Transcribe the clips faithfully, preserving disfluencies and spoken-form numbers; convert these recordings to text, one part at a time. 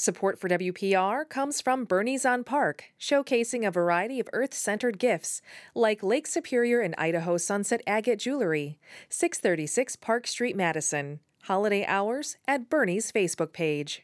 Support for W P R comes from Bernie's on Park, showcasing a variety of Earth-centered gifts, like Lake Superior and Idaho Sunset Agate Jewelry, six thirty-six Park Street, Madison. Holiday hours at Bernie's Facebook page.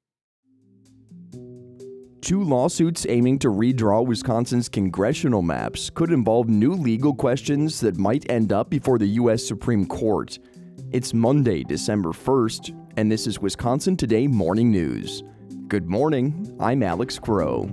Two lawsuits aiming to redraw Wisconsin's congressional maps could involve new legal questions that might end up before the U S Supreme Court. It's Monday, December first, and this is Wisconsin Today Morning News. Good morning, I'm Alex Crow.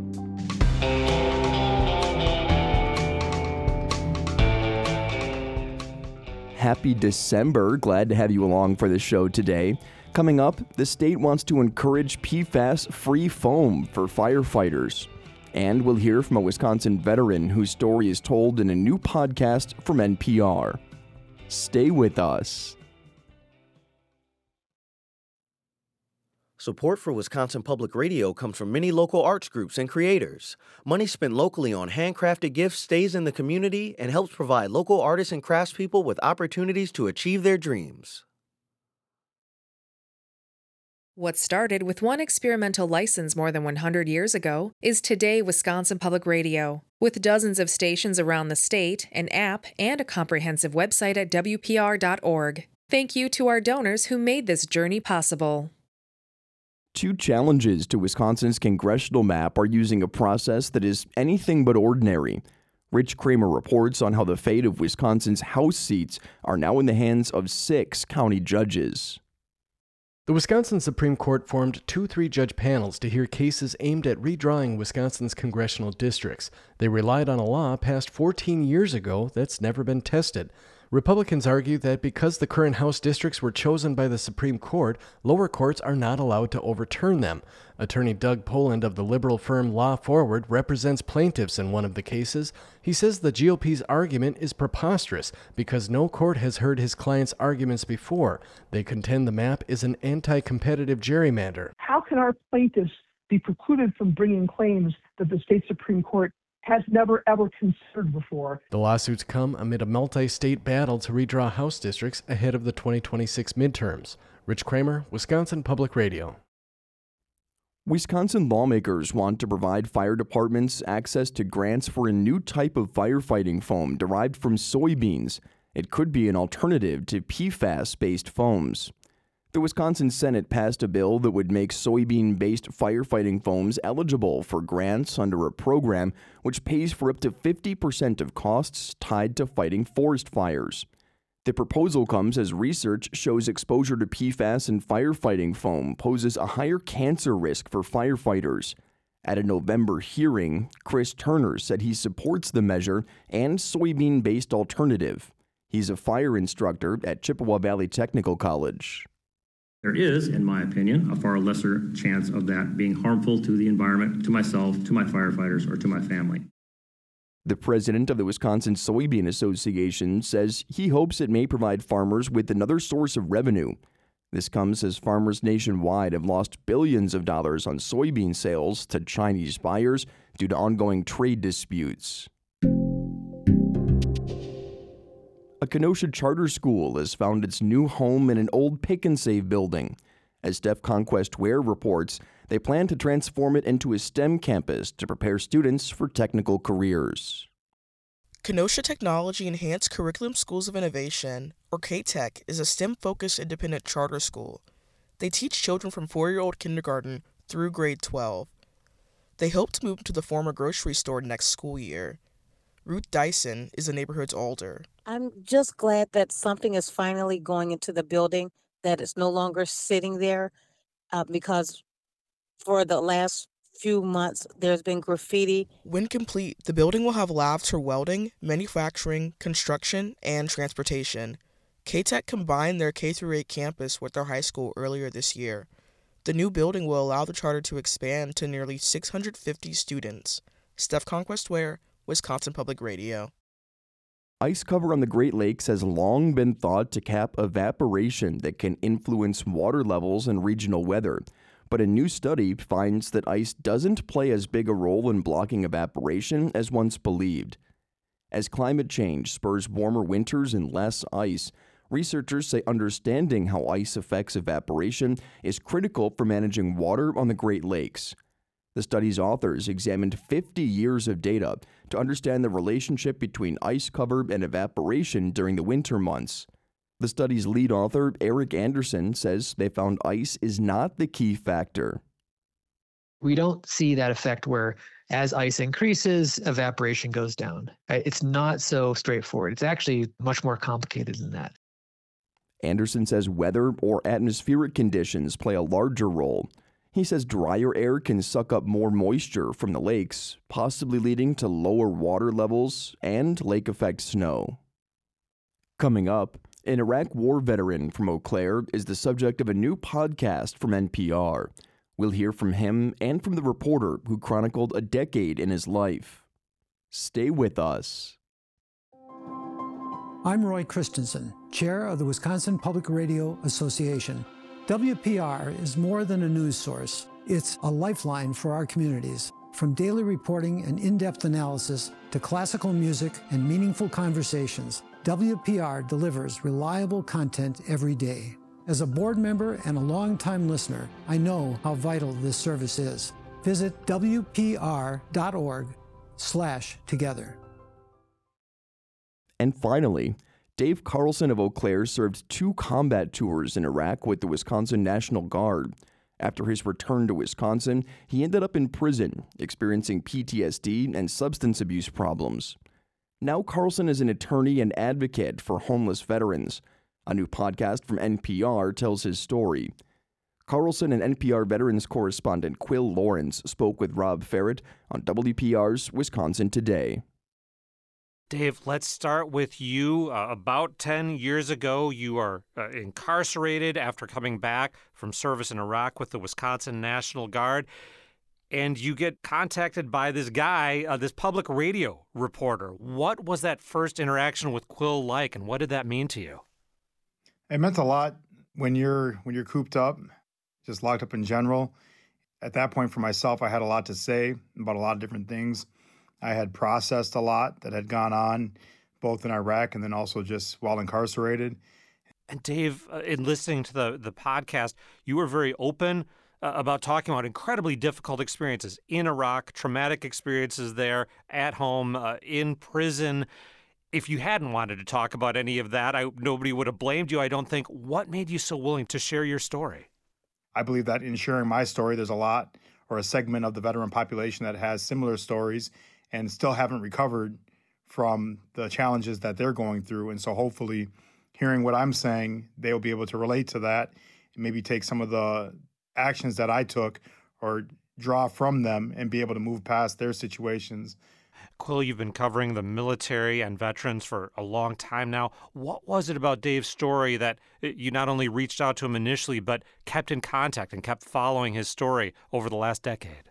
Happy December. Glad to have you along for the show today. Coming up, the state wants to encourage P FAS-free foam for firefighters. And we'll hear from a Wisconsin veteran whose story is told in a new podcast from N P R. Stay with us. Support for Wisconsin Public Radio comes from many local arts groups and creators. Money spent locally on handcrafted gifts stays in the community and helps provide local artists and craftspeople with opportunities to achieve their dreams. What started with one experimental license more than one hundred years ago is today Wisconsin Public Radio. With dozens of stations around the state, an app, and a comprehensive website at W P R dot org. Thank you to our donors who made this journey possible. Two challenges to Wisconsin's congressional map are using a process that is anything but ordinary. Rich Kramer reports on how the fate of Wisconsin's House seats are now in the hands of six county judges. The Wisconsin Supreme Court formed two three-judge panels to hear cases aimed at redrawing Wisconsin's congressional districts. They relied on a law passed fourteen years ago that's never been tested. Republicans argue that because the current House districts were chosen by the Supreme Court, lower courts are not allowed to overturn them. Attorney Doug Poland of the liberal firm Law Forward represents plaintiffs in one of the cases. He says the G O P's argument is preposterous because no court has heard his client's arguments before. They contend the map is an anti-competitive gerrymander. How can our plaintiffs be precluded from bringing claims that the state Supreme Court has never, ever considered before? The lawsuits come amid a multi-state battle to redraw House districts ahead of the twenty twenty-six midterms. Rich Kramer, Wisconsin Public Radio. Wisconsin lawmakers want to provide fire departments access to grants for a new type of firefighting foam derived from soybeans. It could be an alternative to P FAS-based foams. The Wisconsin Senate passed a bill that would make soybean-based firefighting foams eligible for grants under a program which pays for up to fifty percent of costs tied to fighting forest fires. The proposal comes as research shows exposure to P FAS in firefighting foam poses a higher cancer risk for firefighters. At a November hearing, Chris Turner said he supports the measure and soybean-based alternative. He's a fire instructor at Chippewa Valley Technical College. There is, in my opinion, a far lesser chance of that being harmful to the environment, to myself, to my firefighters, or to my family. The president of the Wisconsin Soybean Association says he hopes it may provide farmers with another source of revenue. This comes as farmers nationwide have lost billions of dollars on soybean sales to Chinese buyers due to ongoing trade disputes. A Kenosha charter school has found its new home in an old Pick and Save building. As Steph Conquest Ware reports, they plan to transform it into a STEM campus to prepare students for technical careers. Kenosha Technology Enhanced Curriculum Schools of Innovation, or K TEC, is a STEM-focused independent charter school. They teach children from four-year-old kindergarten through grade twelve. They hope to move to the former grocery store next school year. Ruth Dyson is the neighborhood's alder. I'm just glad that something is finally going into the building, that it's no longer sitting there, uh, because for the last few months, there's been graffiti. When complete, the building will have labs for welding, manufacturing, construction, and transportation. K TEC combined their K through eight campus with their high school earlier this year. The new building will allow the charter to expand to nearly six hundred fifty students. Steph Conquest Ware, Wisconsin Public Radio. Ice cover on the Great Lakes has long been thought to cap evaporation that can influence water levels and regional weather. But a new study finds that ice doesn't play as big a role in blocking evaporation as once believed. As climate change spurs warmer winters and less ice, Researchers say understanding how ice affects evaporation is critical for managing water on the Great Lakes. The study's authors examined fifty years of data to understand the relationship between ice cover and evaporation during the winter months. The study's lead author, Eric Anderson, says they found ice is not the key factor. We don't see that effect where as ice increases, evaporation goes down. It's not so straightforward. It's actually much more complicated than that. Anderson says weather or atmospheric conditions play a larger role. He says drier air can suck up more moisture from the lakes, possibly leading to lower water levels and lake effect snow. Coming up, an Iraq war veteran from Eau Claire is the subject of a new podcast from N P R. We'll hear from him and from the reporter who chronicled a decade in his life. Stay with us. I'm Roy Christensen, chair of the Wisconsin Public Radio Association. W P R is more than a news source. It's a lifeline for our communities. From daily reporting and in-depth analysis to classical music and meaningful conversations, W P R delivers reliable content every day. As a board member and a longtime listener, I know how vital this service is. Visit W P R dot org slash together. And finally, Dave Carlson of Eau Claire served two combat tours in Iraq with the Wisconsin National Guard. After his return to Wisconsin, he ended up in prison, experiencing P T S D and substance abuse problems. Now Carlson is an attorney and advocate for homeless veterans. A new podcast from N P R tells his story. Carlson and N P R veterans correspondent Quill Lawrence spoke with Rob Ferret on W P R's Wisconsin Today. Dave, let's start with you. Uh, about ten years ago, you are uh, incarcerated after coming back from service in Iraq with the Wisconsin National Guard. And you get contacted by this guy, uh, this public radio reporter. What was that first interaction with Quill like, and what did that mean to you? It meant a lot when you're when you're cooped up, just locked up in general. At that point, for myself, I had a lot to say about a lot of different things. I had processed a lot that had gone on, both in Iraq and then also just while incarcerated. And Dave, uh, in listening to the, the podcast, you were very open uh, about talking about incredibly difficult experiences in Iraq, traumatic experiences there, at home, uh, in prison. If you hadn't wanted to talk about any of that, I, nobody would have blamed you, I don't think. What made you so willing to share your story? I believe that in sharing my story, there's a lot or a segment of the veteran population that has similar stories and still haven't recovered from the challenges that they're going through. And so hopefully hearing what I'm saying, they'll be able to relate to that and maybe take some of the actions that I took or draw from them and be able to move past their situations. Quill, you've been covering the military and veterans for a long time now. What was it about Dave's story that you not only reached out to him initially, but kept in contact and kept following his story over the last decade?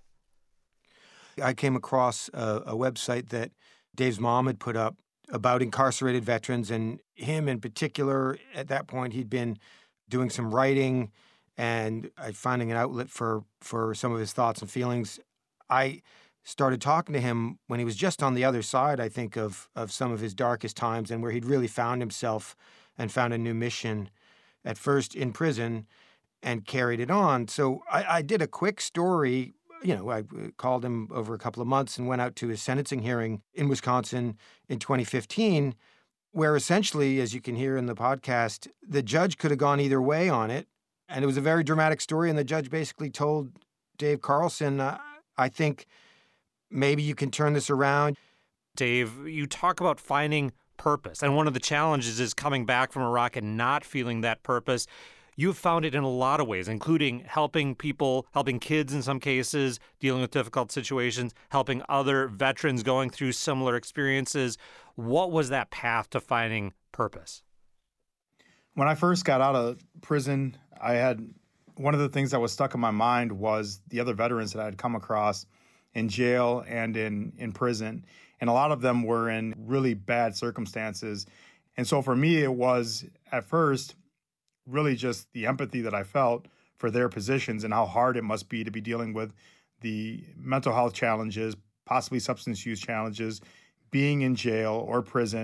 I came across a, a website that Dave's mom had put up about incarcerated veterans, and him in particular. At that point, he'd been doing some writing and uh, finding an outlet for, for some of his thoughts and feelings. I started talking to him when he was just on the other side, I think, of, of some of his darkest times and where he'd really found himself and found a new mission, at first in prison, and carried it on. So I, I did a quick story. You know, I called him over a couple of months and went out to his sentencing hearing in Wisconsin in twenty fifteen, where essentially, as you can hear in the podcast, the judge could have gone either way on it. And it was a very dramatic story. And the judge basically told Dave Carlson, uh, I think maybe you can turn this around. Dave, you talk about finding purpose. And one of the challenges is coming back from Iraq and not feeling that purpose. You've found it in a lot of ways, including helping people, helping kids in some cases, dealing with difficult situations, helping other veterans going through similar experiences. What was that path to finding purpose? When I first got out of prison, I had one of the things that was stuck in my mind was the other veterans that I had come across in jail and in, in prison. And a lot of them were in really bad circumstances. And so for me, it was at first really just the empathy that I felt for their positions and how hard it must be to be dealing with the mental health challenges, possibly substance use challenges, being in jail or prison,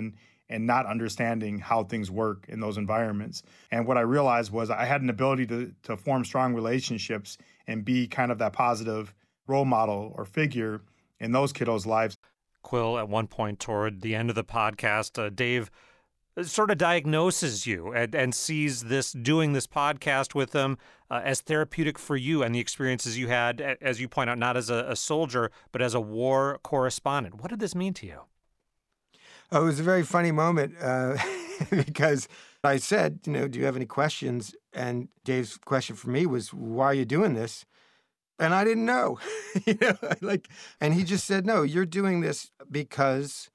and not understanding how things work in those environments. And what I realized was I had an ability to, to form strong relationships and be kind of that positive role model or figure in those kiddos' lives. Quill, at one point toward the end of the podcast, uh, Dave sort of diagnoses you and, and sees this, doing this podcast with them uh, as therapeutic for you and the experiences you had, as you point out, not as a, a soldier, but as a war correspondent. What did this mean to you? Oh, it was a very funny moment uh, because I said, you know, do you have any questions? And Dave's question for me was, why are you doing this? And I didn't know, you know, like, and he just said, no, you're doing this because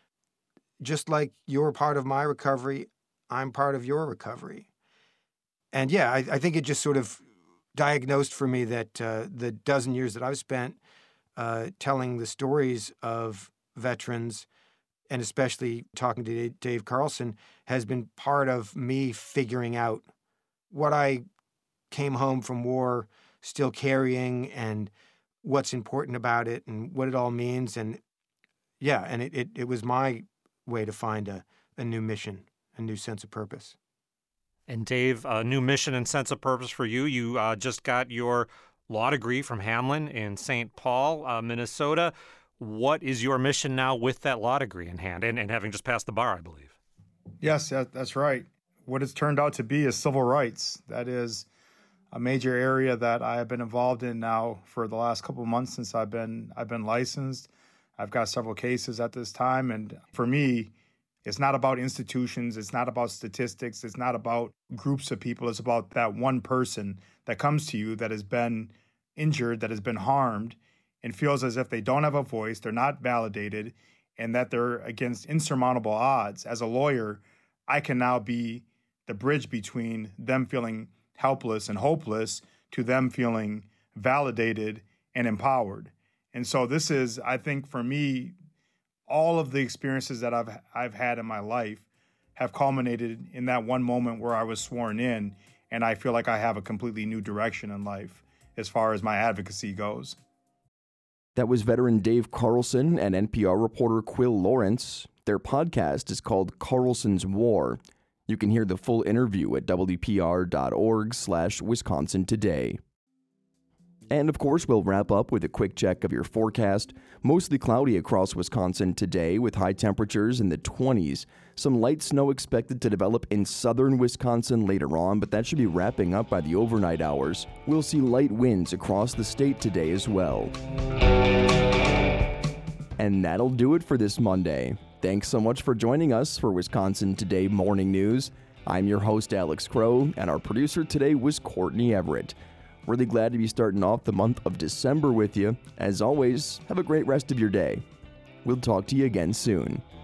just like you're part of my recovery, I'm part of your recovery. And yeah, I, I think it just sort of diagnosed for me that uh, the dozen years that I've spent uh, telling the stories of veterans, and especially talking to Dave Carlson, has been part of me figuring out what I came home from war still carrying and what's important about it and what it all means. And yeah, and it, it, it was my way to find a, a new mission, a new sense of purpose. And Dave, a new mission and sense of purpose for you. You uh, just got your law degree from Hamline in Saint Paul, uh, Minnesota. What is your mission now with that law degree in hand and, and having just passed the bar, I believe? Yes, that, that's right. What it's turned out to be is civil rights. That is a major area that I have been involved in now for the last couple of months since I've been I've been licensed. I've got several cases at this time. And for me, it's not about institutions. It's not about statistics. It's not about groups of people. It's about that one person that comes to you that has been injured, that has been harmed, and feels as if they don't have a voice, they're not validated, and that they're against insurmountable odds. As a lawyer, I can now be the bridge between them feeling helpless and hopeless to them feeling validated and empowered. And so this is, I think, for me, all of the experiences that I've I've had in my life have culminated in that one moment where I was sworn in, and I feel like I have a completely new direction in life as far as my advocacy goes. That was veteran Dave Carlson and N P R reporter Quill Lawrence. Their podcast is called Carlson's War. You can hear the full interview at W P R dot org slash Wisconsin Today. And of course, we'll wrap up with a quick check of your forecast. Mostly cloudy across Wisconsin today with high temperatures in the twenties. Some light snow expected to develop in southern Wisconsin later on, but that should be wrapping up by the overnight hours. We'll see light winds across the state today as well. And that'll do it for this Monday. Thanks so much for joining us for Wisconsin Today Morning News. I'm your host, Alex Crow, and our producer today was Courtney Everett. Really glad to be starting off the month of December with you. As always, have a great rest of your day. We'll talk to you again soon.